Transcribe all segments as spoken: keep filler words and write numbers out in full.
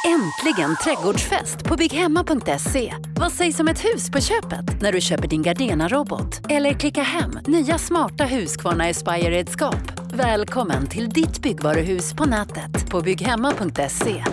Äntligen trädgårdsfest på bygghemma punkt se. Vad sägs om ett hus på köpet när du köper din Gardena-robot? Eller klicka hem nya smarta Husqvarna Aspire-redskap. Välkommen till ditt byggvaruhus på nätet på bygghemma punkt se.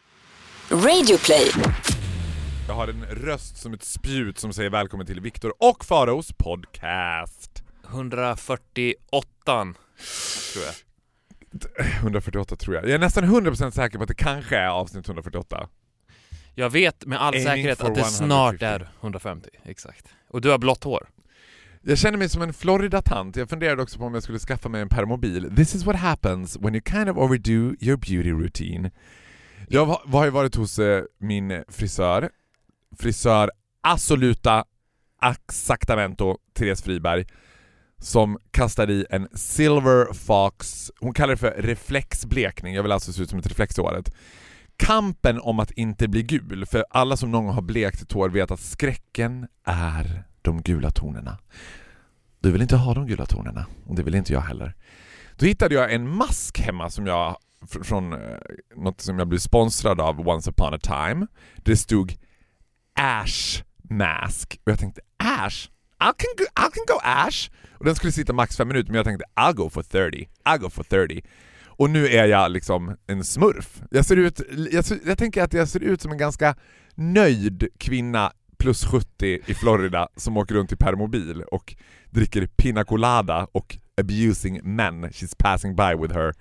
Radio Play. Jag har en röst som ett spjut som säger välkommen till Viktor och Faraos podcast. hundrafyrtioåtta tror jag. hundrafyrtioåtta tror jag. Jag är nästan hundra procent säker på att det kanske är avsnitt hundrafyrtioåtta. Jag vet med all Aiming säkerhet att det snart är hundrafemtio, exakt. Och du har blått hår. Jag känner mig som en Florida-tant. Jag funderade också på om jag skulle skaffa mig en permobil. This is what happens when you kind of overdo your beauty routine. Jag har ju varit hos eh, min frisör. Frisör Assoluta Exactamento, Therese Friberg, som kastar i en Silver Fox. Hon kallar det för reflexblekning. Jag vill alltså se ut som ett reflexhåret. Kampen om att inte bli gul. För alla som någon gång har blekt hår vet att skräcken är de gula tonerna. Du vill inte ha de gula tonerna. Och det vill inte jag heller. Då hittade jag en mask hemma som jag från eh, något som jag blev sponsrad av Once upon a time. Det stod Ash Mask. Och jag tänkte, Ash? I can go, I can go Ash. Och den skulle sitta max fem minuter, men jag tänkte, I'll go for thirty. I'll go for thirty. Och nu är jag liksom en smurf. Jag ser ut, jag, jag tänker att jag ser ut som en ganska nöjd kvinna plus sjuttio i Florida som åker runt i permobil och dricker pina colada och abusing men. She's passing by with her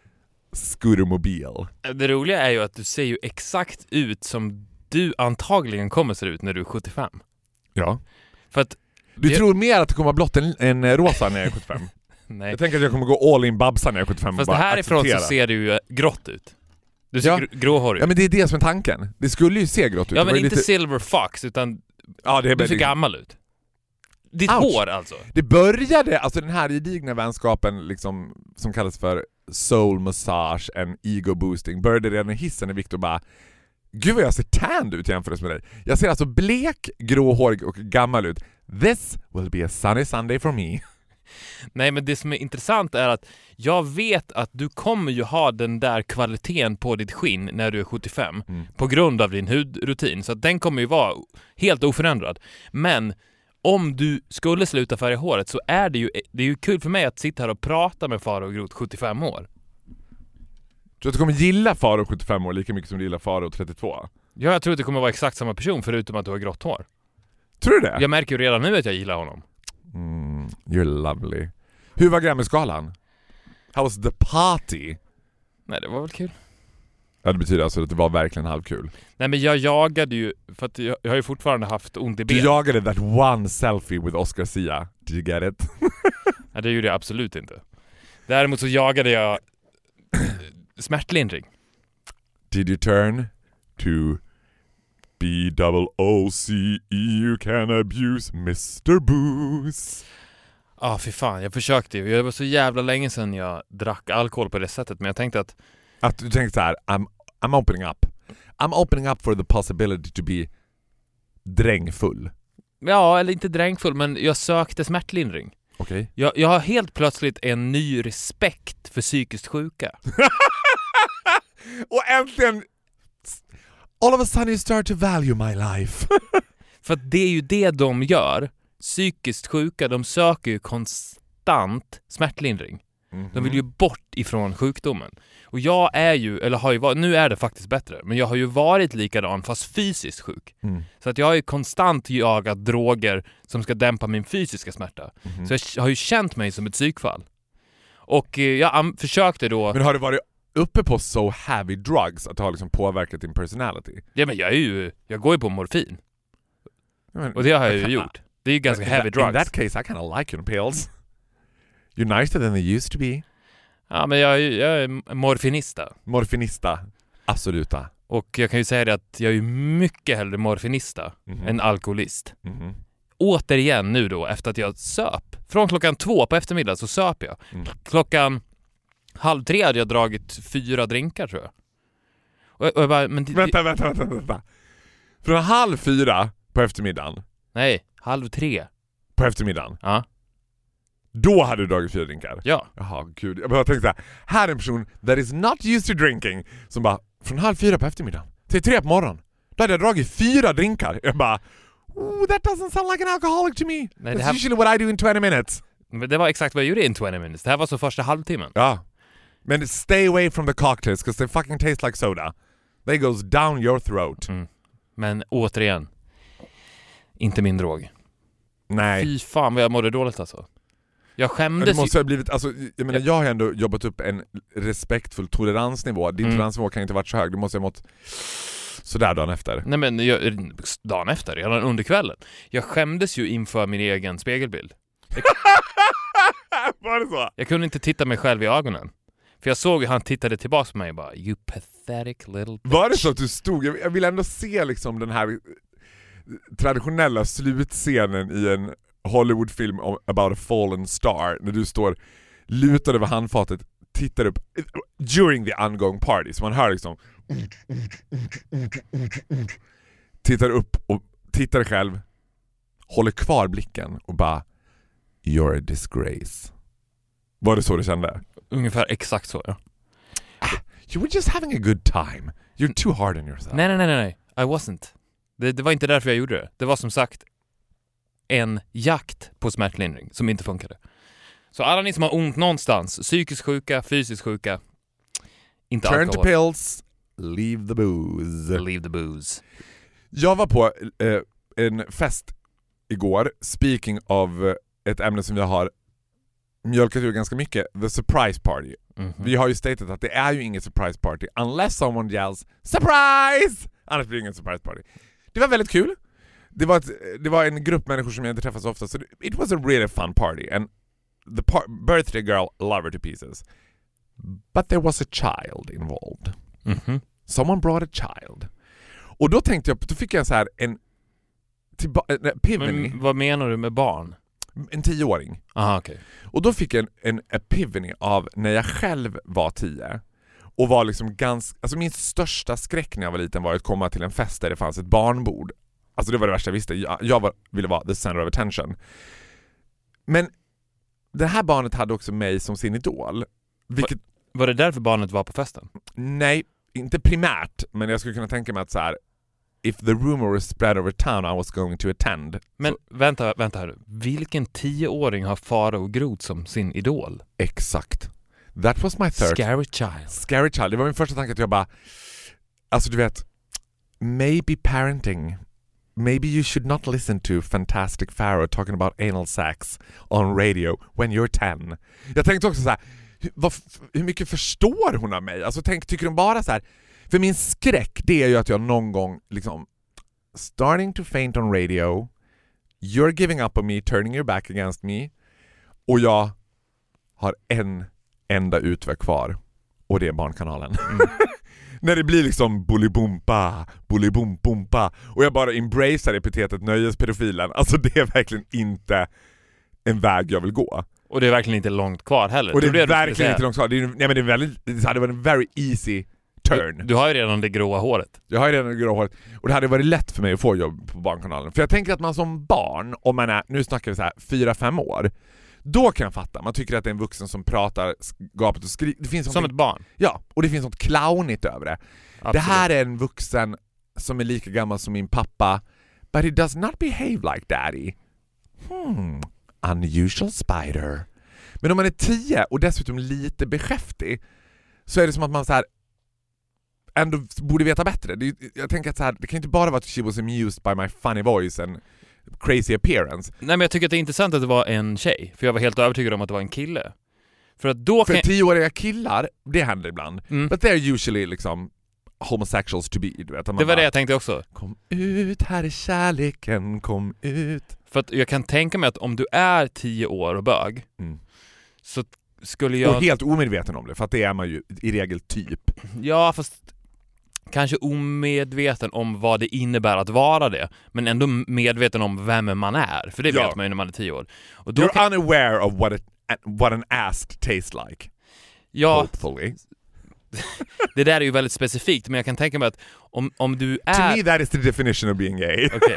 scootermobil. Det roliga är ju att du ser ju exakt ut som du antagligen kommer se ut när du är sjuttiofem. Ja. För att du det... tror mer att det kommer blott en, en rosa när jag är sjuttiofem? Nej. Jag tänker att jag kommer gå all in babsa när jag är sjuttiofem. Fast och det bara härifrån acceptera. så ser du ju grått ut. Du ser ja. gr- gråhårig. Ja, men det är det som är tanken. Det skulle ju se grått ut. Ja, men inte lite... Silver Fox, utan ja, det är du ser det... gammal ut. Ditt Ouch. hår alltså. Det började, alltså den här gedigna vänskapen liksom, som kallas för soul massage and ego boosting, började redan i hissen när Victor bara, gud vad jag ser tanned ut jämfört med dig. Jag ser alltså blek, gråhårig och gammal ut. This will be a sunny Sunday for me. Nej, men det som är intressant är att jag vet att du kommer ju ha den där kvaliteten på ditt skinn när du är sjuttiofem mm. på grund av din hudrutin. Så att den kommer ju vara helt oförändrad. Men om du skulle sluta färga håret så är det ju, det är ju kul för mig att sitta här och prata med Faro och Groth sjuttiofem år. Tror du att du kommer gilla Faro sjuttiofem år lika mycket som du gillar Faro trettiotvå? Ja, jag tror att det kommer vara exakt samma person förutom att du har grått hår. Tror du det? Jag märker ju redan nu att jag gillar honom. Mm, you're lovely. Hur var Grammy-skalan? How was the party? Nej, det var väl kul. Ja, det betyder alltså att det var verkligen halvkul. Nej, men jag jagade ju, för att jag, jag har ju fortfarande haft ont i ben. Du jagade that one selfie with Oscar Sia. Did you get it? Ja, det gjorde jag absolut inte. Däremot så jagade jag smärtlindring. Did you turn to B O O C E you can abuse mister Booze? Ja, ah, för fan. Jag försökte ju. Det var så jävla länge sedan jag drack alkohol på det sättet. Men jag tänkte att... Att du tänkte så här, I'm, I'm opening up. I'm opening up for the possibility to be drängfull. Ja, eller inte drängfull, men jag sökte smärtlindring. Okej. Okay. Jag, jag har helt plötsligt en ny respekt för psykiskt sjuka. Och äntligen... All of a sudden you start to value my life. För att det är ju det de gör. Psykiskt sjuka, de söker ju konstant smärtlindring. Mm-hmm. De vill ju bort ifrån sjukdomen. Och jag är ju, eller har ju varit, nu är det faktiskt bättre, men jag har ju varit likadan fast fysiskt sjuk. Mm. Så att jag har ju konstant jagat droger som ska dämpa min fysiska smärta. Mm-hmm. Så jag har ju känt mig som ett psykfall. Och jag am- försökte då... Men har du varit uppe på so heavy drugs att det har liksom påverkat din personality? Ja, men jag är ju, jag går ju på morfin. Men, och det har jag ju gjort. Det är ju ganska heavy drugs. In that case, I kind of like your pills. You're nicer than they used to be. Ja, men jag är, jag är morfinista. Morfinista, absoluta. Och jag kan ju säga det att jag är mycket hellre morfinista mm-hmm. än alkoholist. Mm-hmm. Återigen nu då, efter att jag söp. Från klockan två på eftermiddag så söp jag. Mm. Klockan halv tre hade jag dragit fyra drinkar, tror jag. Och, och jag bara, men det, vänta, vänta, vänta, vänta. Från halv fyra på eftermiddagen? Nej, halv tre. På eftermiddagen? Ja. Då hade du dragit fyra drinkar? Ja. Jaha, gud. Jag bara tänkte så här, här är en person that is not used to drinking som bara, från halv fyra på eftermiddagen till tre på morgonen. Då hade jag dragit fyra drinkar. Jag bara, oh, that doesn't sound like an alcoholic to me. Nej, That's det här... usually what I do in twenty minutes. Men det var exakt vad jag gjorde in twenty minutes. Det här var så första halvtimmen. Ja. Men stay away from the cocktails because they fucking taste like soda. They goes down your throat. Mm. Men återigen, inte min drog. Nej. Fy fan vad jag mådde dåligt alltså. Jag skämdes det måste ha blivit, alltså, jag menar, jag har ändå jobbat upp en respektfull toleransnivå. Din mm. toleransnivå kan inte varit så hög. Du måste ha mått sådär dagen efter. Nej men jag, dagen efter, redan under kvällen. Jag skämdes ju inför min egen spegelbild. Jag, var det så? Jag kunde inte titta mig själv i ögonen. För jag såg hur han tittade tillbaka på mig och bara, you pathetic little bitch. Var det så att du stod, jag vill ändå se liksom den här traditionella slutscenen i en Hollywoodfilm about a fallen star, när du står lutad över handfatet, tittar upp during the ongoing party, så man hör liksom tittar upp och tittar själv, håller kvar blicken och bara, you're a disgrace. Var det så du kände? Ungefär exakt så, ja. You were just having a good time. You're too hard on yourself. Nej, nej, nej, nej. I wasn't. Det, det var inte därför jag gjorde det. Det var som sagt en jakt på smärtlindring som inte funkade. Så alla ni som har ont någonstans, psykiskt sjuka, fysiskt sjuka, inte Turn alkohol. to pills, leave the booze. Leave the booze. Jag var på eh, en fest igår, speaking of ett ämne som jag har mjölkat ur ganska mycket, the surprise party. Mm-hmm. Vi har ju statat att det är ju inget surprise party unless someone yells surprise! Annars blir det ingen surprise party. Det var väldigt kul. Det var, ett, det var en grupp människor som jag inte träffat så ofta, så it was a really fun party, and the par- birthday girl loved her to pieces. But there was a child involved. Mm-hmm. Someone brought a child. Och då tänkte jag, då fick jag så här en, tillba- en epiphany. Men vad menar du med barn? En tioåring. Aha, okej. Okay. Och då fick jag en, en epiphany av när jag själv var tio. Och var liksom ganska, alltså min största skräck när jag var liten var att komma till en fest där det fanns ett barnbord. Alltså det var det värsta jag visste. Jag, jag var, ville vara the center of attention. Men det här barnet hade också mig som sin idol. Vilket... Var, var det därför barnet var på festen? Nej, inte primärt. Men jag skulle kunna tänka mig att så här, if the rumor was spread over town I was going to attend. Men så... vänta, vänta här. Vilken tioåring har Farao Groth som sin idol? Exakt. That was my third. Scary child. Scary child. Det var min första tanke att jag bara, alltså du vet, maybe parenting. Maybe you should not listen to Fantastic Pharaoh talking about anal sex on radio when you're ten. Jag tänkte också så här, hur, vad, hur mycket förstår hon av mig? Alltså tänk, tycker hon bara så här, för min skräck det är ju att jag någon gång liksom starting to faint on radio, you're giving up on me, turning your back against me, och jag har en enda utväg kvar, och det är Barnkanalen. Mm. När det blir liksom bullybumpa, bullybumpumpa, och jag bara embracear epitetet nöjespedofilen. Alltså det är verkligen inte en väg jag vill gå. Och det är verkligen inte långt kvar heller. Och det är det verkligen inte långt kvar. Det, är, nej, men det, är väldigt, det hade varit en very easy turn. Du, du har ju redan det gråa håret. Jag har ju redan det gråa håret. Och det hade varit lätt för mig att få jobb på Barnkanalen. För jag tänker att man som barn, om man är, nu snackar vi så här, fyra fem år, då kan jag fatta. Man tycker att det är en vuxen som pratar gapet och skriker. Som ett barn. Ja, och det finns något clownigt över det. Absolut. Det här är en vuxen som är lika gammal som min pappa, but he does not behave like daddy. Hmm, unusual spider. Men om man är tio och dessutom lite beskäftig, så är det som att man så här ändå borde veta bättre. Det, jag tänker att så här, det kan inte bara vara att she was amused by my funny voice and crazy appearance. Nej, men jag tycker att det är intressant att det var en tjej, för jag var helt övertygad om att det var en kille. För att då för kan tioåriga killar, det händer ibland. Mm. But they're usually liksom homosexuals to be, du vet. Det var bara, det jag tänkte också. Kom ut, här är kärleken, kom ut. För att jag kan tänka mig att om du är tio år och bög, mm. så skulle jag... Och helt omedveten om det, för att det är man ju i regel typ. Ja, fast kanske omedveten om vad det innebär att vara det, men ändå medveten om vem man är, för det vet ja. man ju när man är tio år. Och då You're kan... unaware of what, it, what an ass tastes like. Ja, hopefully. Det där är ju väldigt specifikt, men jag kan tänka mig att om, om du är... To me that is the definition of being gay. Okay.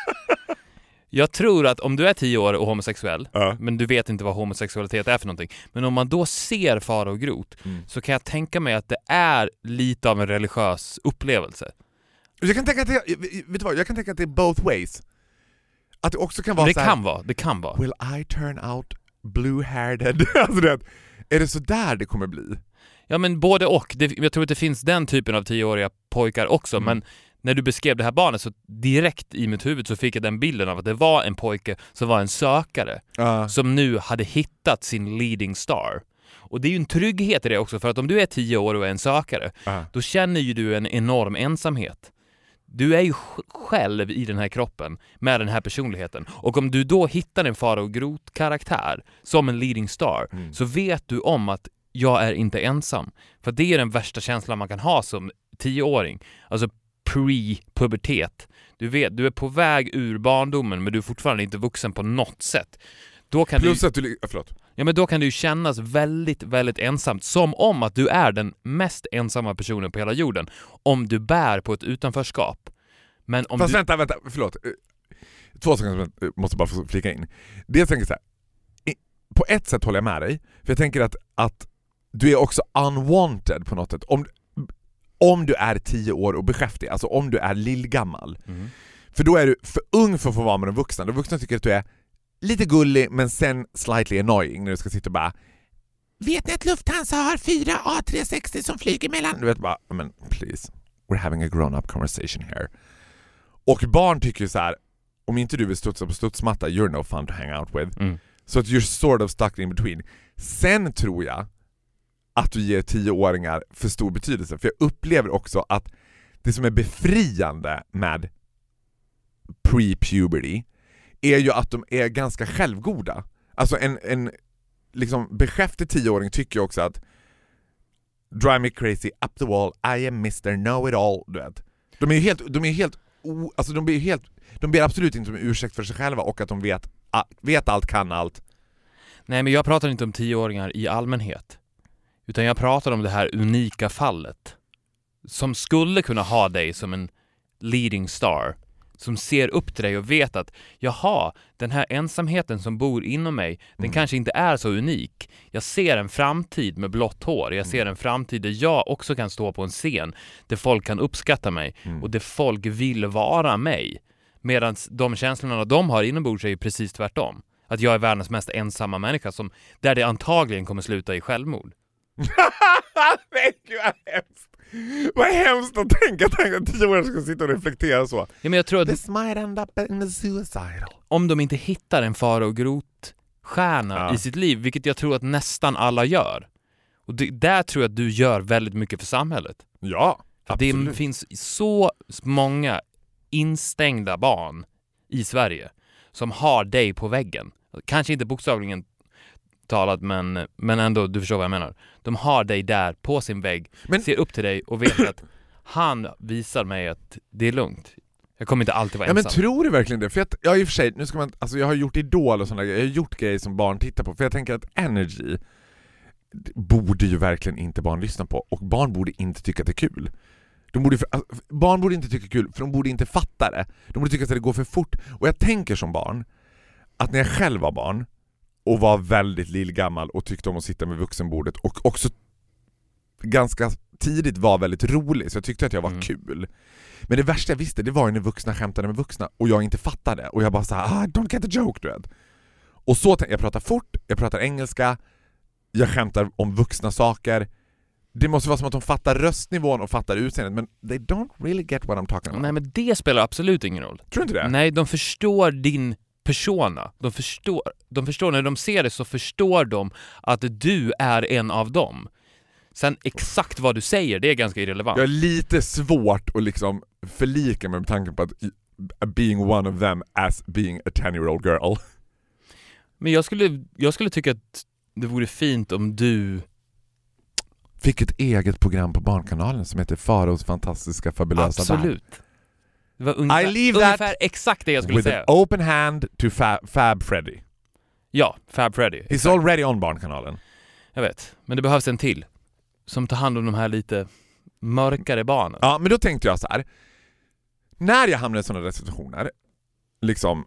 Jag tror att om du är tio år och homosexuell, uh. men du vet inte vad homosexualitet är för någonting, men om man då ser Farao Groth, mm. så kan jag tänka mig att det är lite av en religiös upplevelse. Jag kan tänka att det, vet du vad, jag kan tänka att det är both ways. Att det också kan vara det så här, kan vara, det kan vara. Will I turn out blue-haired? Alltså det, är det så där det kommer bli? Ja, men både och. Det, jag tror att det finns den typen av tioåriga pojkar också, mm. men när du beskrev det här barnet så direkt i mitt huvud så fick jag den bilden av att det var en pojke som var en sökare uh. som nu hade hittat sin leading star. Och det är ju en trygghet i det också, för att om du är tio år och är en sökare, uh. då känner ju du en enorm ensamhet. Du är ju själv i den här kroppen med den här personligheten. Och om du då hittar en Faro Groth-karaktär som en leading star, mm. så vet du om att jag är inte ensam. För det är den värsta känslan man kan ha som tioåring. Alltså pre-pubertet. Du vet, du är på väg ur barndomen, men du är fortfarande inte vuxen på något sätt. Då kan Plus du, att du... Förlåt. Ja, men då kan du kännas väldigt, väldigt ensamt. Som om att du är den mest ensamma personen på hela jorden. Om du bär på ett utanförskap. Men om Fast du... vänta, vänta, förlåt. Två saker som jag måste bara få flika in. Det jag tänker så här. På ett sätt håller jag med dig. För jag tänker att, att du är också unwanted på något sätt. Om, om du är tio år och beskäftig. Alltså om du är lillgammal. Mm. För då är du för ung för att få vara med de vuxna. De vuxna tycker att du är lite gullig, men sen slightly annoying när du ska sitta och bara, vet ni att Lufthansa har fyra A tre sextio som flyger mellan? Du vet bara, men please, we're having a grown-up conversation here. Och barn tycker ju så här, om inte du vill studsa på studsmatta, you're no fun to hang out with. Mm. Så att you're sort of stuck in between. Sen tror jag att du ger tioåringar för stor betydelse. För jag upplever också att det som är befriande med pre-puberty är ju att de är ganska självgoda. Alltså en, en liksom beskäftig tioåring tycker också att drive me crazy, up the wall, I am mister Know-it-all, du vet. De är ju helt, de är helt, alltså de blir helt, de ber absolut inte om ursäkt för sig själva och att de vet, vet allt, kan allt. Nej, men jag pratar inte om tioåringar i allmänhet. Utan jag pratar om det här unika fallet som skulle kunna ha dig som en leading star, som ser upp till dig och vet att jaha, den här ensamheten som bor inom mig, mm. den kanske inte är så unik. Jag ser en framtid med blått hår. Jag ser en framtid där jag också kan stå på en scen där folk kan uppskatta mig mm. och där folk vill vara mig. Medan de känslorna de har inombords är ju precis tvärtom. Att jag är världens mest ensamma människa som, där det antagligen kommer sluta i självmord. Nej, gud vad hemskt. Vad hemskt att tänka, tänka att tio år ska sitta och reflektera så. Ja, men jag tror att this might end up in the suicidal. Om de inte hittar en Faro Groth-stjärna ja. i sitt liv, vilket jag tror att nästan alla gör. Och det, där tror jag att du gör väldigt mycket för samhället. Ja, absolut. Det finns så många instängda barn i Sverige som har dig på väggen. Kanske inte bokstavligen talat, men, men ändå, du förstår vad jag menar. De har dig där på sin vägg, men ser upp till dig och vet att han visar mig att det är lugnt. Jag kommer inte alltid vara ja, ensam. Men tror du verkligen det? För jag, jag, i och för sig, nu ska man, alltså jag har gjort Idol och sådana grejer. Jag har gjort grejer som barn tittar på. För jag tänker att Energy borde ju verkligen inte barn lyssna på. Och barn borde inte tycka att det är kul. De borde, alltså, barn borde inte tycka det är kul, för de borde inte fatta det. De borde tycka att det går för fort. Och jag tänker som barn att när jag själv var barn och var väldigt lillgammal och tyckte om att sitta med vuxenbordet och också ganska tidigt var väldigt rolig, så jag tyckte att jag var mm. kul. Men det värsta jag visste, det var ju när vuxna skämtade med vuxna och jag inte fattade. Och jag bara såhär, ah, don't get the joke, du vet. Och så, jag pratar fort, jag pratar engelska, jag skämtar om vuxna saker. Det måste vara som att de fattar röstnivån och fattar utseendet, men they don't really get what I'm talking about. Nej, men det spelar absolut ingen roll. Tror du inte det? Nej, de förstår din persona. De förstår, de förstår, när de ser det så förstår de att du är en av dem. Sen exakt vad du säger, det är ganska irrelevant. Jag är lite svårt att liksom förlika med tanken på att being one of them as being a ten-year-old girl. Men jag skulle, jag skulle tycka att det vore fint om du fick ett eget program på Barnkanalen som heter Faros fantastiska fabulösa Absolut. Värld. Det var ungefär, I leave ungefär that exakt det jag skulle with säga. An open hand to Fab, Fab Freddy. Ja, Fab Freddy. He's exakt. Already on Barnkanalen. Jag vet, men det behövs en till som tar hand om de här lite mörkare barnen. Ja, men då tänkte jag så här. När jag hamnade i sådana situationer, liksom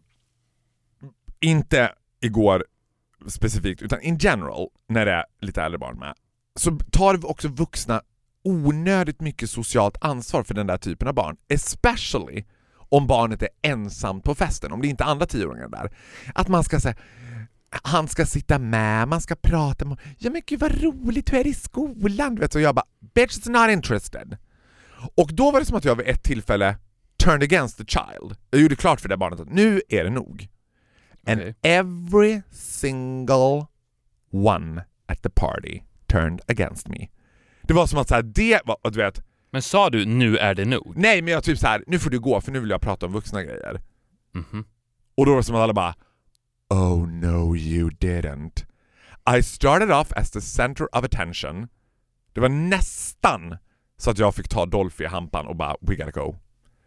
inte igår specifikt, utan in general, när det är lite äldre barn med, så tar vi också vuxna onödigt mycket socialt ansvar för den där typen av barn. Especially om barnet är ensamt på festen, om det inte är andra tioåringar där. Att man ska säga, han ska sitta med, man ska prata med, ja men gud vad roligt, du är i skolan, vet du. Och jag bara, bitch is not interested. Och då var det som att jag vid ett tillfälle turned against the child. Jag gjorde klart för det barnet att nu är det nog. And Okay. every single one at the party turned against me. Det var som att så här, det var, du vet. Men sa du nu är det nog? Nej, men jag typ så här, nu får du gå för nu vill jag prata om vuxna grejer. Mhm. Och då var det som att alla bara, oh no you didn't. I started off as the center of attention. Det var nästan så att jag fick ta Dolphy i hampan och bara, we gotta go.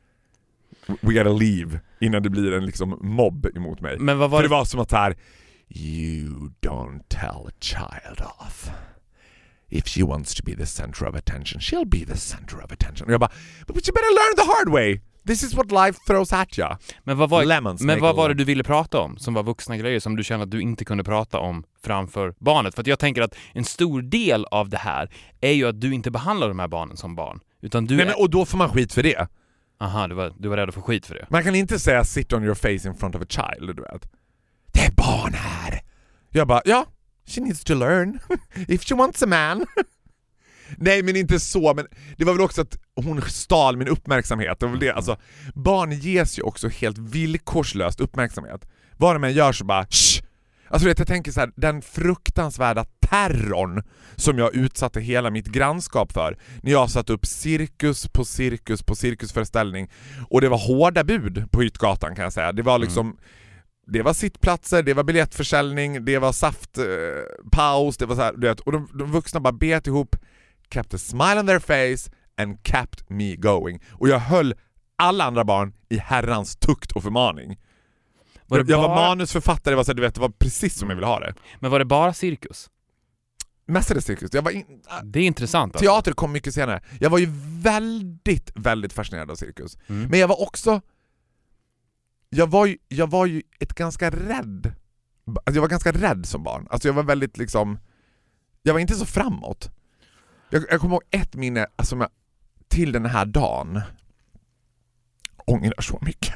We gotta leave innan det blir en liksom mobb emot mig. Men vad var För det? det var som att här, you don't tell a child off. If she wants to be the center of attention, she'll be the center of attention. Och jag bara, but you better learn the hard way. This is what life throws at you. Men vad var, Lemons men make vad a var det lemon. du ville prata om som var vuxna grejer som du kände att du inte kunde prata om framför barnet? För att jag tänker att en stor del av det här är ju att du inte behandlar de här barnen som barn. Utan du Nej, är... men, och då får man skit för det. Aha, du var, du var rädd att få skit för det. Man kan inte säga sit on your face in front of a child, du vet. Det är barn här. Jag bara, ja, she needs to learn. If she wants a man. Nej, men inte så, men det var väl också att hon stal min uppmärksamhet. Det var väl det. Alltså, barn ges ju också helt villkorslöst uppmärksamhet. Vad de än gör så bara, shh. Alltså vet, jag tänker så här, den fruktansvärda terrorn som jag utsatte hela mitt grannskap för när jag satt upp cirkus på cirkus på cirkusföreställning, och det var hårda bud på Ytgatan, kan jag säga. Det var liksom mm. det var sittplatser, det var biljettförsäljning, det var saftpaus, eh, det var så här, du vet, och de, de vuxna bara bet ihop, kept a smile on their face and kept me going. Och jag höll alla andra barn i herrans tukt och förmaning. Var jag bara... var manusförfattare, var så, du vet, det var precis som jag ville ha det. Men var det bara cirkus? Mestadels cirkus. Jag var in... Det är intressant. Alltså. Teater kom mycket senare. Jag var ju väldigt, väldigt fascinerad av cirkus. Mm. Men jag var också... Jag var ju, jag var ju ett ganska rädd... Alltså jag var ganska rädd som barn. Alltså jag var väldigt liksom... Jag var inte så framåt. Jag, jag kommer ihåg ett minne alltså, jag, till den här dagen. Ångrar så mycket.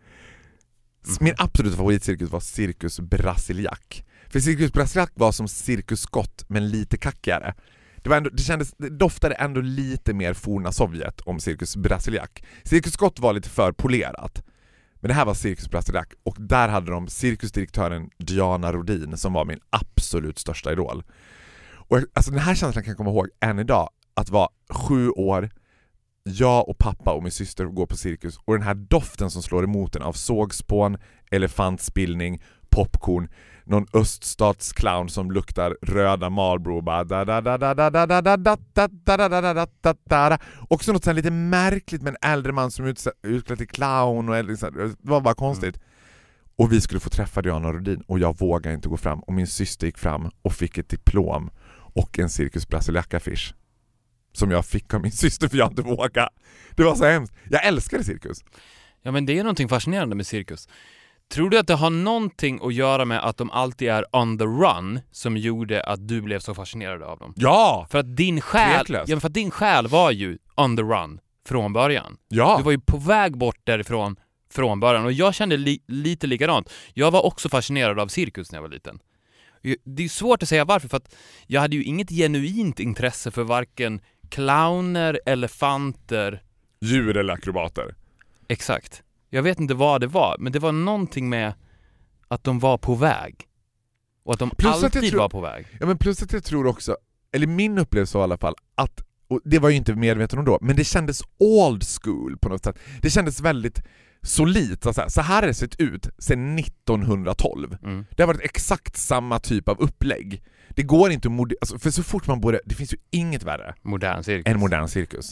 Min absoluta favoritcirkus var Cirkus Brasiliac. För Cirkus Brasiliac var som Cirkus Scott men lite kackigare. Det, var ändå, det, kändes, det doftade ändå lite mer forna Sovjet om Cirkus Brasiliac. Cirkus Scott var lite för polerat. Men det här var Cirkus Brasiliac, och där hade de cirkusdirektören Diana Rodin som var min absolut största idol. Och jag, alltså den här känslan kan jag komma ihåg än idag, att vara sju år, jag och pappa och min syster går på cirkus, och den här doften som slår emot en av sågspån, elefantspillning, popcorn, någon öststatsclown som luktar röda Marlboro bara da da da da da da da da da da da da da da. Också något så lite märkligt med en äldre man som utklädd till clown, och det var bara konstigt. Och vi skulle få träffa Diana Rodin, och jag vågade inte gå fram, och min syster gick fram och fick ett diplom och en Cirkus Brasiliac-affisch som jag fick av min syster för jag inte vågade. Det var så hemskt. Jag älskade cirkus. Ja, men det är någonting fascinerande med cirkus. Tror du att det har någonting att göra med att de alltid är on the run som gjorde att du blev så fascinerad av dem? Ja! För att din själ, ja, men för att din själ var ju on the run från början. Ja. Du var ju på väg bort därifrån från början, och jag kände li- lite likadant. Jag var också fascinerad av cirkus när jag var liten. Det är svårt att säga varför, för att jag hade ju inget genuint intresse för varken clowner, elefanter, djur eller akrobater. Exakt. Jag vet inte vad det var, men det var någonting med att de var på väg. Och att de plus alltid att tror, var på väg. Ja, men plus att jag tror också, eller min upplevelse var i alla fall, att, och det var ju inte medveten om då, men det kändes old school på något sätt. Det kändes väldigt solidt. Så här, så här har det sett ut sedan nittonhundratolv. Mm. Det har varit exakt samma typ av upplägg. Det går inte att mod- alltså, för så fort man borde, det finns ju inget värre modern cirkus. än modern cirkus.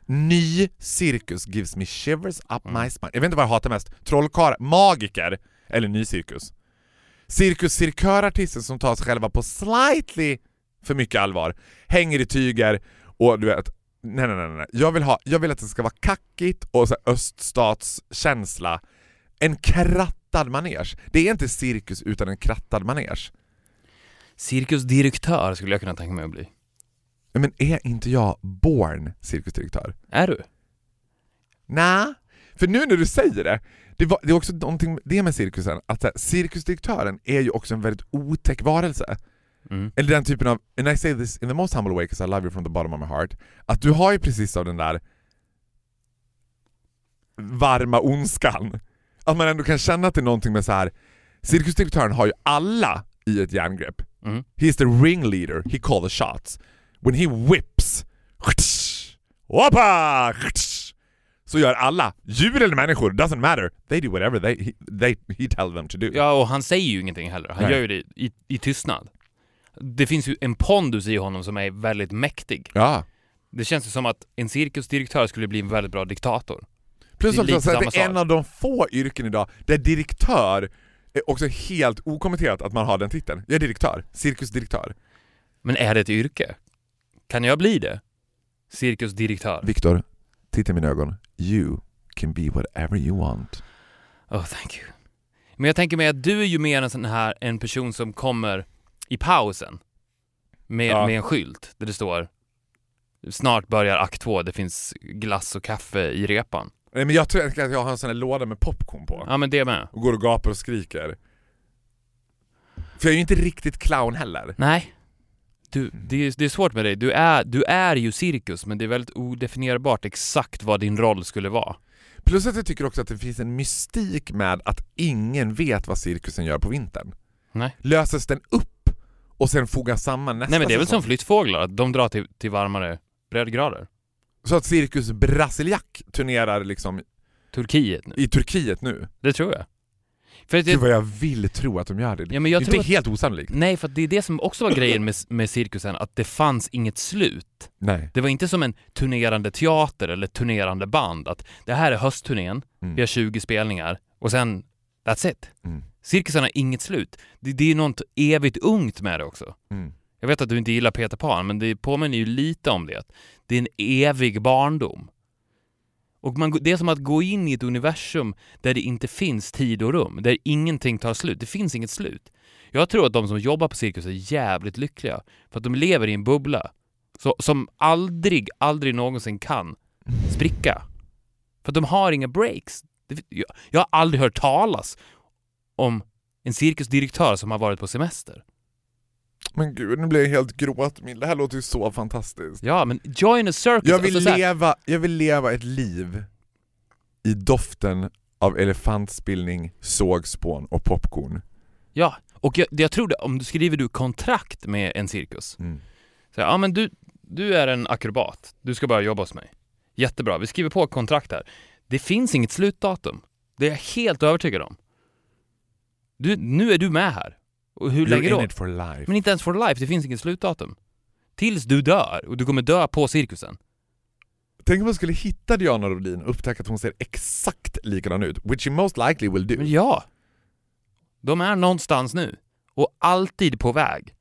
Ny cirkus gives me shivers up mm. my spine. Jag vet inte vad jag hatar mest. Trollkarlar, magiker eller ny cirkus. Cirkus cirkörartister som tar sig själva på slightly för mycket allvar. Hänger i tyger och du vet, nej nej nej nej. Jag vill ha jag vill att det ska vara kackigt och så här öststatskänsla. En krattad manege. Det är inte cirkus utan en krattad manege. Cirkusdirektör skulle jag kunna tänka mig att bli. Men är inte jag born cirkusdirektör? Är du? Nej, för nu när du säger det, det, var, det är också någonting det med cirkusen, att här, cirkusdirektören är ju också en väldigt otäck varelse. Mm. Eller den typen av, and I say this in the most humble way because I love you from the bottom of my heart, att du har ju precis av den där varma ondskan. Att man ändå kan känna att det är någonting med så här. Cirkusdirektören har ju alla i ett järngrepp. Mm. He's the ringleader, he calls the shots. When he whips, hoppa, så gör alla, djur eller människor, doesn't matter. They do whatever they, he, they, he tell them to do. Ja, och han säger ju ingenting heller. Han Nej. gör ju det i, i tystnad. Det finns ju en pondus i honom som är väldigt mäktig. Ja. Det känns ju som att en cirkusdirektör skulle bli en väldigt bra diktator. Plus Det är också lite så att samma det är sak. en av de få yrken idag där direktör är också helt okommenterat att man har den titeln. Jag är direktör, cirkusdirektör. Men är det ett yrke? Kan jag bli det? Cirkusdirektör. Viktor, titta i mina ögon. You can be whatever you want. Oh, thank you. Men jag tänker mig att du är ju mer en sån här en person som kommer i pausen med, Ja. med en skylt där det står snart börjar akt två, det finns glass och kaffe i repan. Nej, men jag tror att jag har en sån här låda med popcorn på. Ja, men det med. Och går och gapar och skriker. För jag är ju inte riktigt clown heller. Nej. Du, det, är, det är svårt med dig. Du är, du är ju cirkus, men det är väldigt odefinierbart exakt vad din roll skulle vara. Plus att jag tycker också att det finns en mystik med att ingen vet vad cirkusen gör på vintern. Nej. Löses den upp och sen fogas samman nästa Nej, men det är väl säsong? som flyttfåglar, att de drar till, till varmare breddgrader. Så att Cirkus Brasiliac turnerar liksom Turkiet nu. i Turkiet nu. Det tror jag. För att Gud jag vad jag vill tro att de gör det. Ja, men jag det är tror inte att- helt osannolikt. Nej, för att det är det som också var grejen med, med cirkusen, att det fanns inget slut. Nej. Det var inte som en turnerande teater eller turnerande band, att det här är höstturnén, Mm. vi har tjugo spelningar och sen, that's it. Mm. Cirkusen har inget slut. Det, det är något evigt ungt med det också. Mm. Jag vet att du inte gillar Peter Pan, men det påminner ju lite om det. Det är en evig barndom. Och man, det är som att gå in i ett universum där det inte finns tid och rum, där ingenting tar slut. Det finns inget slut. Jag tror att de som jobbar på cirkus är jävligt lyckliga, för att de lever i en bubbla så, som aldrig, aldrig någonsin kan spricka. För att de har inga breaks. Det, jag, jag har aldrig hört talas om en cirkusdirektör som har varit på semester. Men gud, nu blir jag helt gråt. Det här låter ju så fantastiskt. Ja, men join a circus. Jag vill, alltså, så här- leva, jag vill leva ett liv i doften av elefantspillning, sågspån och popcorn. Ja, och jag, jag tror det, om du skriver du kontrakt med en cirkus. Mm. Så, ja, men du, du är en akrobat. Du ska bara jobba hos mig. Jättebra, vi skriver på ett kontrakt här. Det finns inget slutdatum. Det är jag helt övertygad om. Du, nu är du med här. Och hur länge You're då? in it for life. Men inte ens for life, det finns inget slutdatum. Tills du dör, och du kommer dö på cirkusen. Tänk om man skulle hitta Diana Rodin och upptäcka att hon ser exakt likadan ut. Which you most likely will do. Men ja, de är någonstans nu. Och alltid på väg.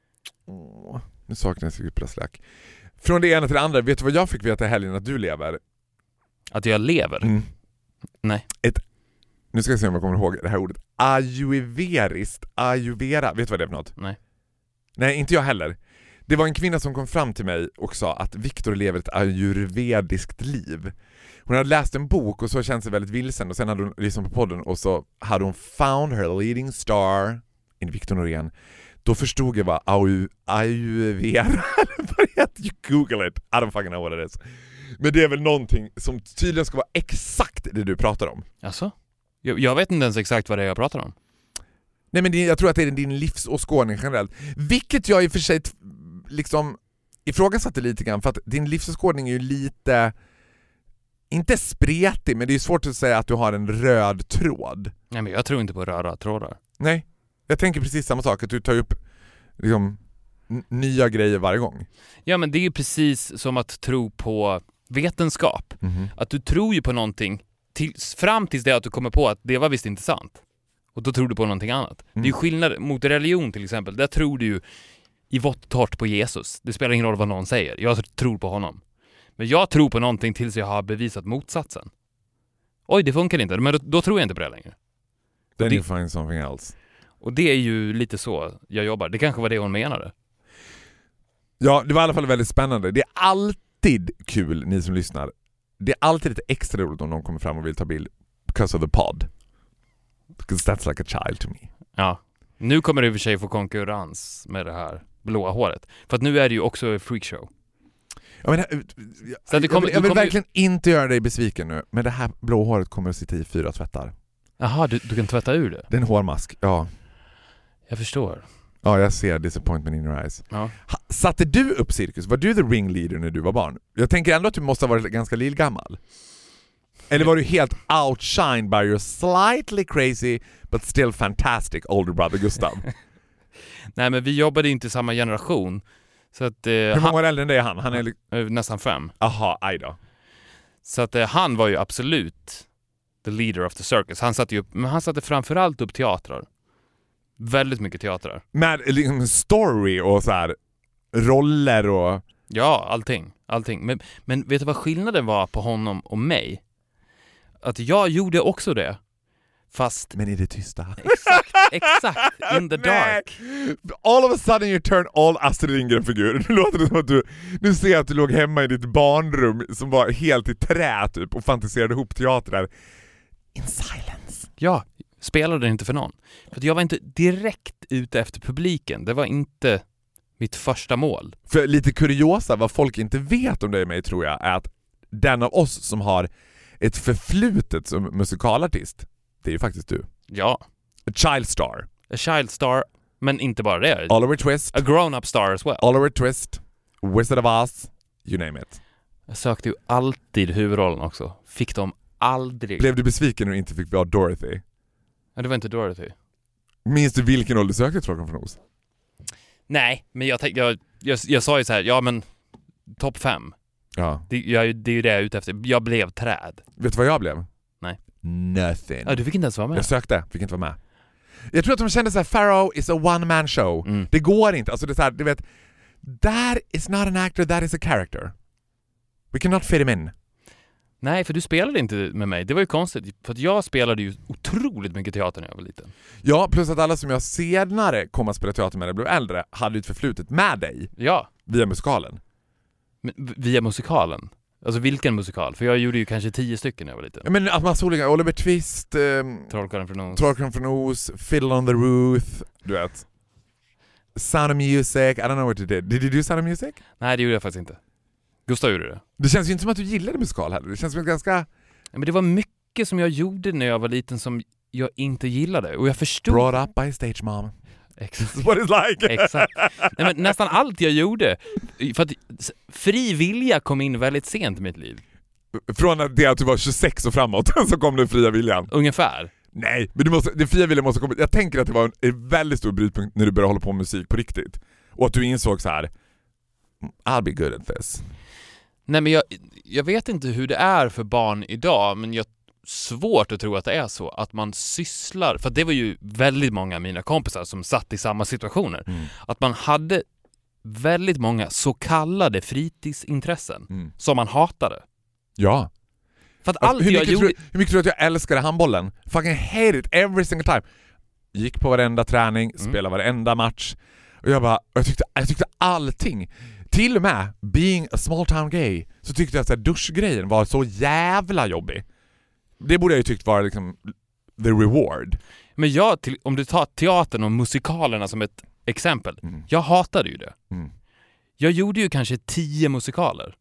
Åh, nu saknar jag Cirkus Brasiliac. Från det ena till det andra, vet du vad jag fick veta i helgen att du lever? Att jag lever? Mm. Nej. Ett, nu ska jag se om jag kommer ihåg det här ordet. Ayurvediskt. Ayurveda. Vet du vad det är för något? Nej. Nej, inte jag heller. Det var en kvinna som kom fram till mig och sa att Viktor lever ett ayurvediskt liv. Hon hade läst en bok och så kände sig väldigt vilsen, och sen hade hon lyssnat på podden och så hade hon found her leading star in Viktor Norén. Då förstod jag vad ayu, ayurveda vad heter. You Google it. I don't fucking know what it is. Men det är väl någonting som tydligen ska vara exakt det du pratar om. Alltså? Jag, jag vet inte ens exakt vad det är jag pratar om. Nej, men det, jag tror att det är din livsåskådning generellt. Vilket jag i och för sig t- liksom ifrågasatte lite grann, för att din livsåskådning är ju lite, inte spretig, men det är svårt att säga att du har en röd tråd. Nej, men jag tror inte på röra trådar. Nej, jag tänker precis samma sak, att du tar upp liksom n- nya grejer varje gång. Ja, men det är ju precis som att tro på vetenskap. Mm-hmm. Att du tror ju på någonting tills, fram tills det att du kommer på att det var visst inte sant. Och då tror du på någonting annat. Det är ju skillnad mot religion till exempel. Där tror du ju i vått och torrt på Jesus. Det spelar ingen roll vad någon säger. Jag tror på honom. Men jag tror på någonting tills jag har bevisat motsatsen. Oj, det funkar inte. Men då, då tror jag inte på det längre. Then det- you find something else. Och det är ju lite så jag jobbar. Det kanske var det hon menade. Ja, det var i alla fall väldigt spännande. Det är alltid kul, ni som lyssnar. Det är alltid lite extra roligt om någon kommer fram och vill ta bild because of the pod. Because that's like a child to me. Ja. Nu kommer det i och för sig få konkurrens med det här blåa håret. För att nu är det ju också freakshow. Jag, menar, jag, Så det kommer, jag vill, jag vill kommer verkligen ju... inte göra dig besviken nu. Men det här blå håret kommer att sitta i fyra tvättar. Jaha, du, du kan tvätta ur det? Det är en hårmask, ja. Jag förstår. Ja, jag ser disappointment in your eyes. Ja. Satte du upp cirkus? Var du the ringleader när du var barn? Jag tänker ändå att du måste ha varit ganska lillgammal. Eller var du helt outshined by your slightly crazy but still fantastic older brother Gustav? Nej, men vi jobbade inte i samma generation. Så att, eh, Hur många år äldre än det är han? Han är li- eh, nästan fem. Aha, aj då. Så att eh, han var ju absolut the leader of the circus. Han satte ju upp, men han satte framförallt upp teatrar. Väldigt mycket teatrar. Med liksom story och så här roller och... Ja, allting. allting. Men, men vet du vad skillnaden var på honom och mig? Att jag gjorde också det. Fast... Men i det tysta. Exakt, exakt. In the dark. All of a sudden you turn all Astrid Lindgren-figur. Nu låter det som att du... Nu ser jag att du låg hemma i ditt barnrum som var helt i trä typ och fantiserade ihop teatrar. In silence. Ja, spelade inte för någon. För att jag var inte direkt ute efter publiken. Det var inte mitt första mål. För lite kuriosa, vad folk inte vet om dig och mig tror jag, är att den av oss som har ett förflutet som musikalartist, det är ju faktiskt du. Ja. A child star. A child star, men inte bara det. Oliver Twist. A grown-up star as well. Oliver Twist. Wizard of Oz. You name it. Jag sökte ju alltid huvudrollen också. Fick de aldrig. Blev du besviken när du inte fick vara Dorothy? Ja, det var inte Dorothy. Minns du vilken roll du sökte Trollkarlen från Oz? Nej, men jag, tänkte, jag, jag, jag sa ju så här, ja men topp fem. Ja. Det, jag, det är ju det jag är ute efter. Jag blev träd. Vet du vad jag blev? Nej. Nothing. Ja, du fick inte ens vara med. Jag sökte, fick inte vara med. Jag tror att de kände så här: Pharaoh is a one man show. Mm. Det går inte. Alltså det är så här, du vet, that is not an actor, that is a character. We cannot fit him in. Nej, för du spelade inte med mig. Det var ju konstigt. För att jag spelade ju otroligt mycket teater när jag var liten. Ja, plus att alla som jag senare kom att spela teater med när jag blev äldre hade ju ett förflutet med dig. Ja. Via musikalen. Men, via musikalen? Alltså vilken musikal? För jag gjorde ju kanske tio stycken när jag var liten. Men att man såg olika, Oliver Twist, um, Trollkarlen från Oz. Trollkarlen från Oz, Fiddle on the Roof, du vet. Sound of Music, I don't know what you did. Did you do Sound of Music? Nej, det gjorde jag faktiskt inte. Gustav gjorde det. Det känns ju inte som att du gillade musikal heller. Det känns som ett ganska... Ja, men det var mycket som jag gjorde när jag var liten som jag inte gillade. Och jag förstod... Brought up by stage mom. Exakt. That's what it's like. Exakt. Nej, men nästan allt jag gjorde. För att fri vilja kom in väldigt sent i mitt liv. Från det att du var tjugosex och framåt så kom den fria viljan. Ungefär. Nej, men du måste, den fria viljan måste komma. Jag tänker att det var en, en väldigt stor brytpunkt när du började hålla på med musik på riktigt. Och att du insåg så här: I'll be good at this. Nej, men jag, jag vet inte hur det är för barn idag, men jag svårt att tro att det är så att man sysslar, för det var ju väldigt många av mina kompisar som satt i samma situationer, Mm. att man hade väldigt många så kallade fritidsintressen Mm. som man hatade. Ja. För att Alltså, allt hur, jag mycket gjorde... tror, hur mycket tror du att jag älskade handbollen? Fucking hate it every single time. Gick på varenda träning, Mm. spelade varenda match. Och jag bara, jag tyckte, jag tyckte allting. Till och med being a small town gay så tyckte jag att så här, duschgrejen var så jävla jobbig. Det borde jag ju tyckt vara liksom the reward. Men jag, till, om du tar teatern och musikalerna som ett exempel, Mm. jag hatade ju det. Mm. Jag gjorde ju kanske tio musikaler.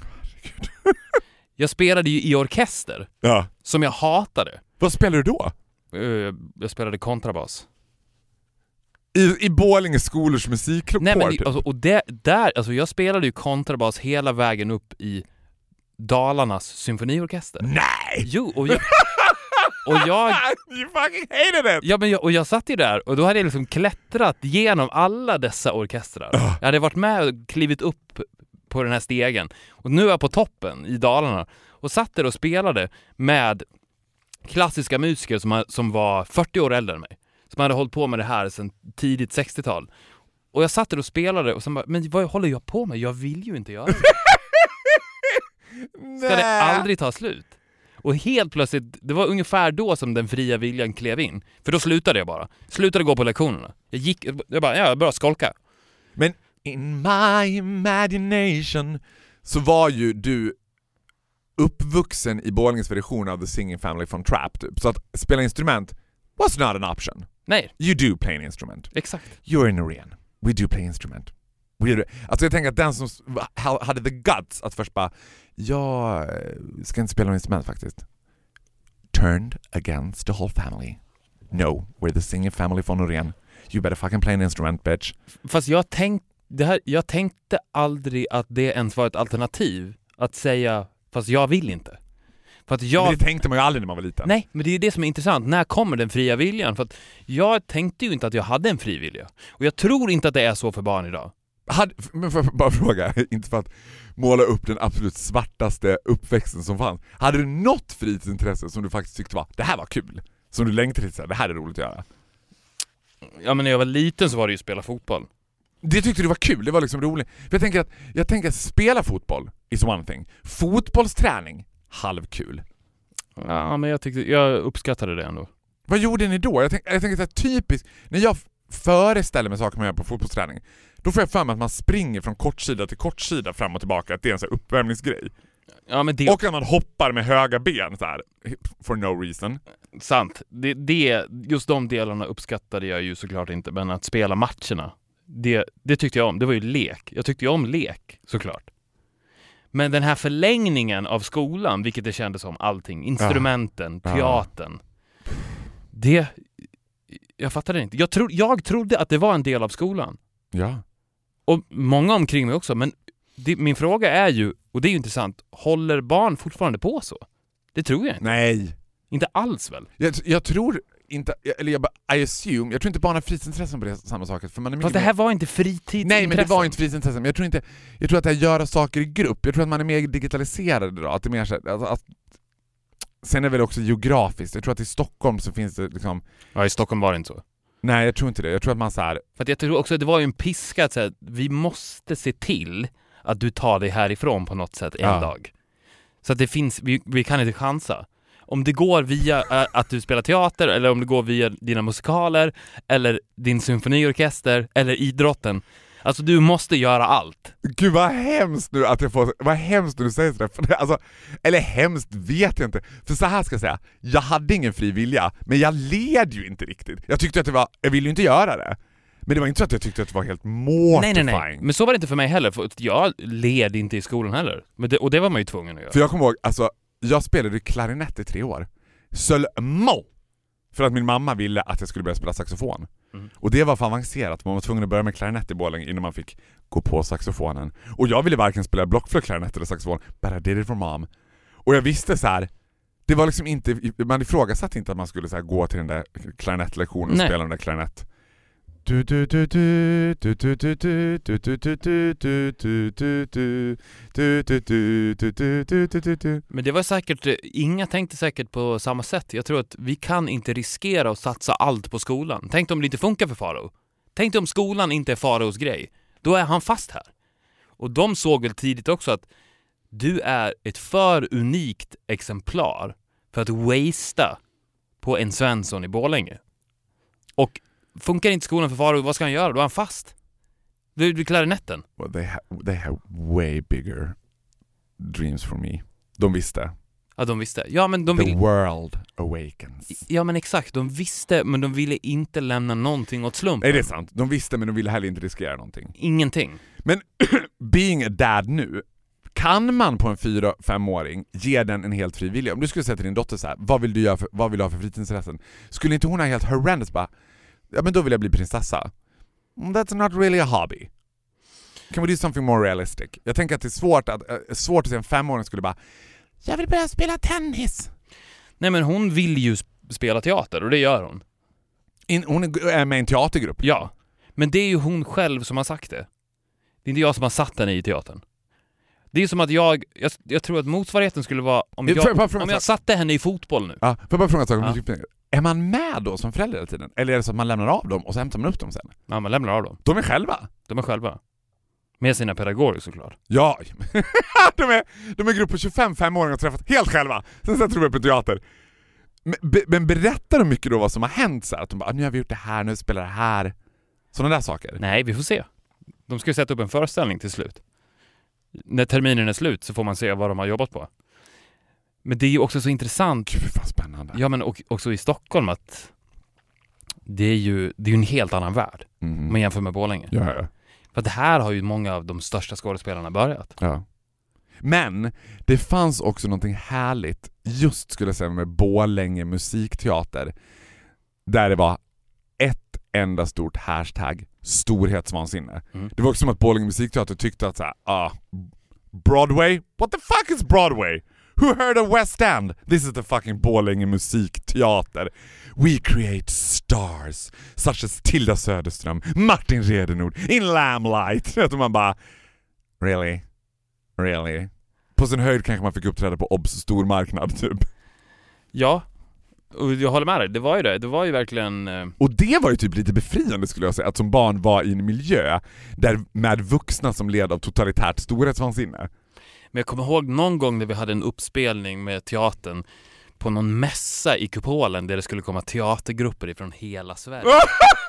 Jag spelade ju i orkester Ja. som jag hatade. Vad spelar du då? Uh, jag spelade kontrabas. I, i Borlänge skolors musikklubb. Nej, men typ. alltså, och det, där, alltså jag spelade ju kontrabas hela vägen upp i Dalarnas symfoniorkester. Nej! Jo, och jag... Och jag, you fucking hated it! ja, men jag, och jag satt ju där och då hade jag liksom klättrat genom alla dessa orkestrar. Uh. Jag hade varit med och klivit upp på den här stegen. Och nu är jag på toppen i Dalarna och satt där och spelade med klassiska musiker som, som var fyrtio år äldre än mig. Som hade hållit på med det här sedan tidigt sextiotal. Och jag satt där och spelade och så bara, men vad håller jag på med? Jag vill ju inte göra det. Ska det aldrig ta slut? Och helt plötsligt, det var ungefär då som den fria viljan klev in. För då slutade jag bara. Slutade gå på lektionerna. Jag gick, jag bara, ja, jag bara skolka. Men In my imagination så var ju du uppvuxen i Borlänges version av The Singing Family from Trap typ. Så att spela instrument was not an option. Nej. You do play an instrument. Exakt. You're in Norén. We do play instrument. We do. Alltså jag tänker att den som hade the guts att först bara, jag ska inte spela något instrument faktiskt. Turned against the whole family. No, we're the Singing Family from Norén. You better fucking play an instrument, bitch. Fast jag tänkte, det här, jag tänkte aldrig att det ens var ett alternativ att säga, fast jag vill inte. För att jag... Men det tänkte man ju aldrig när man var liten. Nej, men det är det som är intressant. När kommer den fria viljan? För att jag tänkte ju inte att jag hade en fri vilja. Och jag tror inte att det är så för barn idag. Hade, men får jag bara fråga, inte för att måla upp den absolut svartaste uppväxten som fanns. Hade du något fritidsintresse som du faktiskt tyckte var, det här var kul? Som du längtade till, det här är roligt att göra? Ja, men när jag var liten så var det ju spela fotboll. Det tyckte du var kul, det var liksom roligt. För jag tänker att, jag tänker att spela fotboll is one thing. Fotbollsträning, halvkul. Ja, men jag tyckte, jag uppskattade det ändå. Vad gjorde ni då? Jag, tänk, jag tänker så här, typiskt, när jag föreställer mig saker man gör på fotbollsträning, då får jag för mig att man springer från kortsida till kortsida fram och tillbaka, att det är en sån här uppvärmningsgrej. Ja, men det... Och att man hoppar med höga ben så här, for no reason. Sant. Det, det, just de delarna uppskattade jag ju såklart inte, men att spela matcherna, det, det tyckte jag om. Det var ju lek. Jag tyckte ju om lek, såklart. Men den här förlängningen av skolan, vilket det kändes som allting, instrumenten, ja. teatern, ja. det... Jag fattade inte. Jag, tro, jag trodde att det var en del av skolan. Ja. Och många omkring mig också, men det, min fråga är ju, och det är ju intressant, håller barn fortfarande på så? Det tror jag inte. Nej. Inte alls väl? Jag, jag tror inte, eller jag bara, I assume, jag tror inte barn har fritidsintressen på det samma saker. För man är Fast det här var inte fritidsintressen. Nej, men det var inte fritidsintressen. Men jag tror inte, jag tror att det är göra saker i grupp. Jag tror att man är mer digitaliserad idag. Att det är mer så, alltså, att, sen är det väl också geografiskt. Jag tror att i Stockholm så finns det liksom... Ja, i Stockholm var det inte så. Nej, jag tror inte det. Jag tror att man så här... För att jag tror också att det var ju en piska att säga, vi måste se till att du tar dig härifrån på något sätt en ja. dag. Så att det finns, vi, vi kan inte chansa. Om det går via äh, att du spelar teater, eller om det går via dina musikaler, eller din symfoniorkester, eller idrotten. Alltså du måste göra allt. Gud vad hemskt nu att jag får, vad hemskt när du säger sådär. Alltså, eller hemskt vet jag inte. För så här ska jag säga, jag hade ingen fri vilja, men jag led ju inte riktigt. Jag tyckte att det var, jag ville ju inte göra det. Men det var inte så att jag tyckte att det var helt mortifying. Nej, nej, nej. Men så var det inte för mig heller, för jag led inte i skolan heller. Men det, och det var man ju tvungen att göra. För jag kommer ihåg, alltså, jag spelade klarinett i tre år. Seulement för att min mamma ville att jag skulle börja spela saxofon. Mm. Och det var för avancerat. Man var tvungen att börja med klarinett i Borlänge innan man fick gå på saxofonen. Och jag ville varken spela blockflöjt, klarinett eller saxofon. But I did it for mom. Och jag visste så här, det var liksom inte, man ifrågasatte inte att man skulle så här gå till den där klarinettlektionen och Nej. spela den där klarinett. Du du du du du du du du du du du du du du du du du du. Men det var säkert, inga tänkte säkert på samma sätt. Jag tror att vi kan inte riskera att satsa allt på skolan. Tänk om det inte funkar för Faro. Tänk om skolan inte är Faros grej. Då är han fast här. Och de såg väl tidigt också att du är ett för unikt exemplar för att wastea på en Svensson i Borlänge. Och funkar inte skolan för Faro, vad ska han göra? Då är han fast. Du blir klarinetten. Well, they, ha- they have way bigger dreams for me. De visste. Ja, de visste. Ja, men de The vill... world awakens. Ja, men exakt. De visste, men de ville inte lämna någonting åt slumpen. Nej, det är sant. De visste, men de ville heller inte riskera någonting. Ingenting. Men being a dad nu, kan man på en fyra femåring ge den en helt fri vilja? Om du skulle säga till din dotter så här, vad vill du göra för, vad vill du ha för fritidsintressen? Skulle inte hon ha helt horrendous bara, ja men då vill jag bli prinsessa. That's not really a hobby. Can we do something more realistic? Jag tänker att det är svårt att, äh, svårt att se en femåring skulle bara, jag vill börja spela tennis. Nej, men hon vill ju spela teater och det gör hon. In, hon är med i en teatergrupp. Ja, men det är ju hon själv som har sagt det. Det är inte jag som har satt henne i teatern. Det är som att jag, jag, jag tror att motsvarigheten skulle vara om jag, jag om jag satte henne i fotboll nu. Ja, får jag bara fråga en sak? Ja. Är man med då som förälder hela tiden? Eller är det så att man lämnar av dem och så hämtar man upp dem sen? Ja, man lämnar av dem. De är själva? De är själva. Med sina pedagoger såklart. Ja, de är, de är grupp på tjugofem femåringar och träffat helt själva. Sen sätter de upp på teater. Men, be, men berättar de mycket då vad som har hänt? Så här? Att de bara, nu har vi gjort det här, nu spelar det här. Sådana där saker. Nej, vi får se. De ska ju sätta upp en föreställning till slut. När terminen är slut så får man se vad de har jobbat på. Men det är ju också så intressant. Gud, vad spännande. Ja, men och, också i Stockholm att det är ju det är ju en helt annan värld Mm. om man jämför med Borlänge. Ja, ja. För att det här har ju många av de största skådespelarna börjat. Ja. Men det fanns också någonting härligt just skulle jag säga med Borlänge musikteater där det var ett enda stort hashtag storhetsvansinne. Mm. Det var också som att Borlänge musikteater tyckte att så här, ah, Broadway? What the fuck is Broadway? Who heard of West End? This is the fucking Borlänge musikteater. We create stars such as Tilda Söderström, Martin Redenord, in Lamplight. Att man bara, really? Really? På sin höjd kanske man fick uppträda på Obs stormarknad typ. Ja, och jag håller med dig. Det var ju det. Det var ju verkligen... Eh... Och det var ju typ lite befriande skulle jag säga, att som barn var i en miljö där med vuxna som led av totalitärt storhetsvansinne. Men jag kommer ihåg någon gång när vi hade en uppspelning med teatern på någon mässa i Kupolen där det skulle komma teatergrupper ifrån hela Sverige. Åh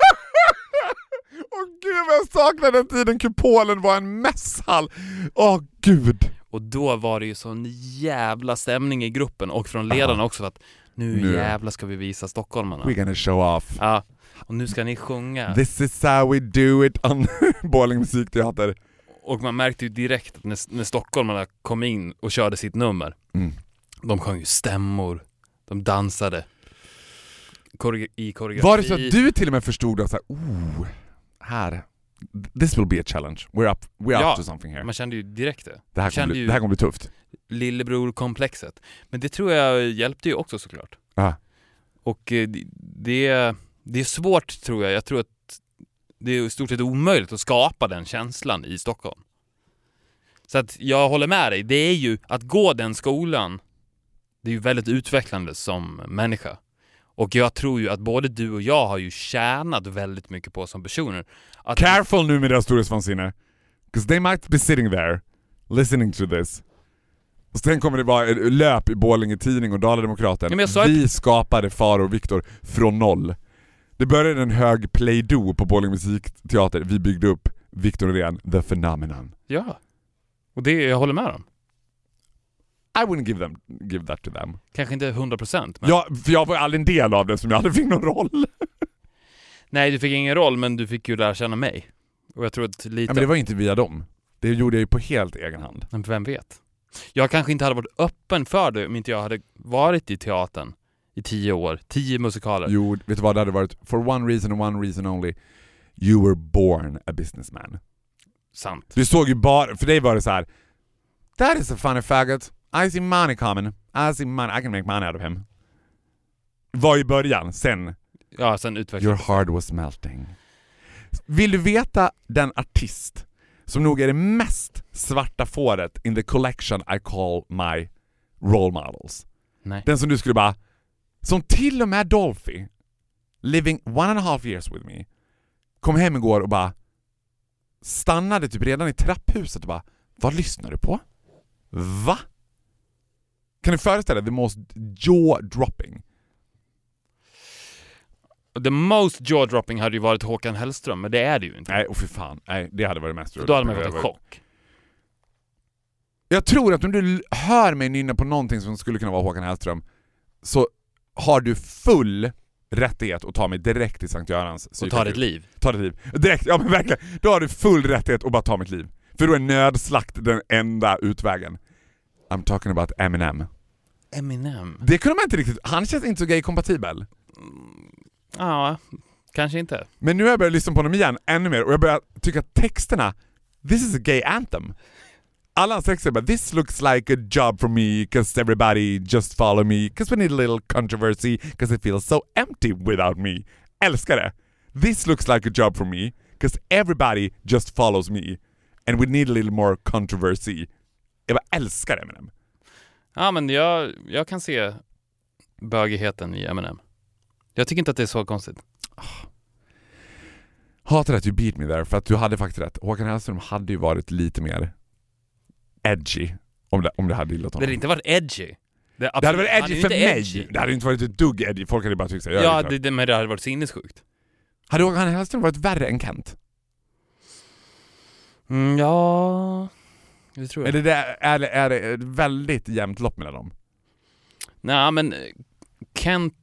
gud, jag saknar den tiden Kupolen var en mässhall. Åh gud. Och då var det ju sån jävla stämning i gruppen och från ledarna Aha. också för att nu, nu jävla ska vi visa stockholmarna. We're gonna show off. Ja, och nu ska ni sjunga. This is how we do it on Borlänge musikteater. Och man märkte ju direkt att när, när stockholmarna kom in och körde sitt nummer, Mm. de sjöng ju stämmor, de dansade Koreo- i koreografi. Var det så att du till och med förstod att så här, oh, här, this will be a challenge. We're up, we're Ja, up to something here. Man kände ju direkt det. Det här, kände kommer bli, ju- det här kommer bli tufft. Lillebror-komplexet. Men det tror jag hjälpte ju också såklart. Ja. Och eh, det- det, det är svårt tror jag. Jag tror att det är i stort sett omöjligt att skapa den känslan i Stockholm. Så att jag håller med dig. Det är ju att gå den skolan, det är ju väldigt utvecklande som människa. Och jag tror ju att både du och jag har ju tjänat väldigt mycket på som personer. Att Careful nu med deras storhetsvansinne. Because they might be sitting there listening to this. Och sen kommer det vara ett löp i Borlänge Tidning och Dala-Demokraten. Ja, men jag sa Vi skapade Faro och Viktor från noll. Det började en hög play-do på Borlänge musikteater. Vi byggde upp Viktor Norén, The Phenomenon. Ja. Och det jag håller med om. I wouldn't give them give that to them. Kanske inte hundra procent. Men... Ja, för jag var aldrig en del av det som jag aldrig fick någon roll. Nej, du fick ingen roll, men du fick ju lära känna mig. Och jag tror att lite... Ja, men det var inte via dem. Det gjorde jag ju på helt egen hand. Men vem vet? Jag kanske inte hade varit öppen för det om inte jag hade varit i teatern i tio år. Tio musikaler. Jo, vet du vad det hade varit? For one reason and one reason only. You were born a businessman. Sant. Du såg ju bara, för dig var det så här. That is a funny faggot. I see money coming. I see money. I can make money out of him. Var i början, sen. Ja, sen utvecklades. Your heart was melting. Vill du veta den artist som nog är det mest svarta fåret in the collection I call my role models? Nej. Den som du skulle bara, som till och med Dolphy, living one and a half years with me, kom hem igår och bara stannade typ redan i trapphuset och bara, vad lyssnar du på? Va? Kan du föreställa dig the most jaw-dropping? The most jaw-dropping hade ju varit Håkan Hellström, men det är det ju inte. Nej, och för fan. Nej, det hade varit mest. För då hade man varit i chock. Jag tror att om du hör mig nynna på någonting som skulle kunna vara Håkan Hellström, så har du full rättighet att ta mig direkt till Sankt Görans. Och ta ditt liv. Ta ditt liv. Direkt, ja men verkligen. Då har du full rättighet att bara ta mitt liv. För då är nödslakt den enda utvägen. I'm talking about Eminem. Eminem. Det kunde man inte riktigt. Han känns inte så gay-kompatibel. Ja, kanske inte. Men nu har jag börjat lyssna på honom igen ännu mer och jag börjar tycka att texterna, this is a gay anthem. Alla hans texter bara, this looks like a job for me because everybody just follow me because we need a little controversy because it feels so empty without me. Älskar det. This looks like a job for me because everybody just follows me and we need a little more controversy. Jag bara älskar Eminem. Ja, men jag, jag kan se bögigheten i Eminem. Jag tycker inte att det är så konstigt. Hatar att you beat me there, för att du hade faktiskt rätt. Håkan Hellström hade ju varit lite mer edgy om det, om det hade gillat Det honom. hade inte varit edgy. Det, Det hade varit han är edgy ju för inte mig. edgy. Det hade inte varit ett dugg edgy. Folk hade bara tyckt så. Jag Ja, är det, det, men det hade varit sinnessjukt. Hade Håkan Hellström varit värre än Kent? Mm, ja, det tror jag. Är det, där, är, det, är det ett väldigt jämnt lopp mellan dem? Nej, men Kent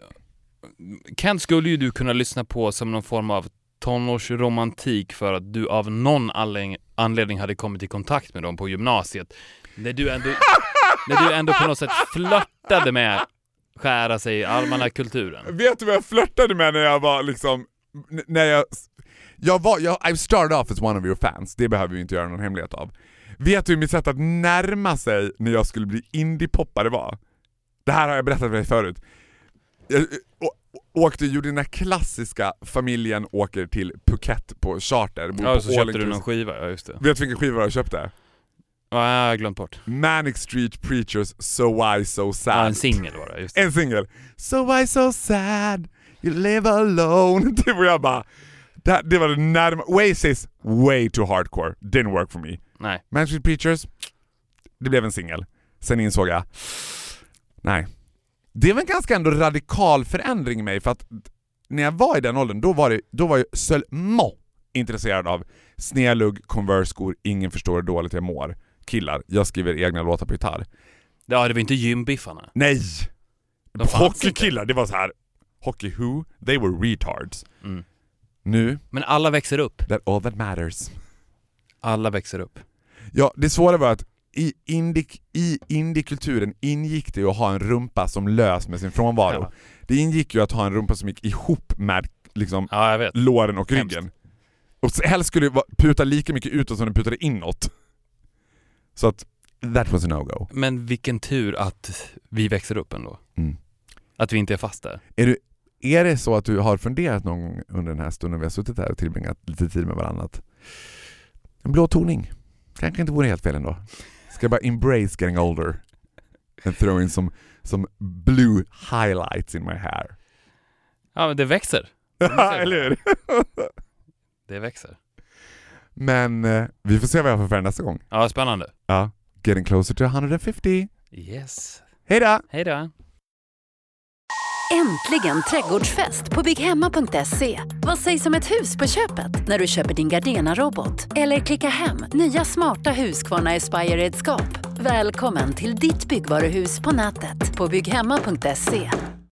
Kent skulle ju du kunna lyssna på som någon form av tonårsromantik för att du av någon anledning hade kommit i kontakt med dem på gymnasiet. När du ändå, när du ändå på något sätt flörtade med skära sig i armarna kulturen. Vet du vad jag flörtade med när jag var liksom... När jag... Jag var... Jag, I started off as one of your fans. Det behöver vi inte göra någon hemlighet av. Vet du hur mitt sätt att närma sig när jag skulle bli indie-poppare var? Det här har jag berättat för dig förut. Jag å, åkte, gjorde den här klassiska familjen åker till Phuket på charter. Ja, på så köpte du någon skiva, ja just det. Vet du vilken skiva jag köpte? Ja, jag har glömt bort. Manic Street Preachers, So Why So Sad. Ja, en singel var det, just det. En singel. So Why So Sad, You Live Alone. Det var jag bara... Det, det var det närma... Oasis, way too hardcore. Didn't work for me. Nej. Manic Street Preachers, det blev en singel. Sen insåg jag... Nej. Det var en ganska ändå radikal förändring i mig, för att när jag var i den åldern, då var, det, då var jag seulement intresserad av snedlugg, Converse-skor, ingen förstår hur dåligt jag mår. Killar, jag skriver egna låtar på gitarr. Ja, det var inte gymbiffarna. Nej! De Hockeykillar, det var så här. Hockey who? They were retards. Mm. Nu, men alla växer upp. that all that matters. Alla växer upp. Ja, det svåra var att i indie, i indie-kulturen ingick det ju att ha en rumpa som lös med sin frånvaro. Ja. Det ingick ju att ha en rumpa som gick ihop med liksom Ja, jag vet. låren och Hemskt. ryggen. Och så helst skulle det puta lika mycket utåt som den putade inåt. Så att that was a no-go. Men vilken tur att vi växer upp ändå. Mm. Att vi inte är fast där. Är, du, är det så att du har funderat någon gång under den här stunden vi har suttit här och tillbringat lite tid med varandra? En blå toning kanske inte vore helt fel ändå. Ska jag bara embrace getting older and throw in some, some blue highlights in my hair. Ja, men det växer. Eller hur? Det växer. Men eh, vi får se vad jag får för nästa gång. Ja, spännande. Ja, getting closer to one hundred fifty. Yes. Hej då! Hej då. Äntligen trädgårdsfest på bygghemma punkt se. Vad sägs om ett hus på köpet när du köper din Gardena-robot? Eller klicka hem nya smarta Husqvarna Aspire-redskap. Välkommen till ditt byggvaruhus på nätet på bygghemma punkt se.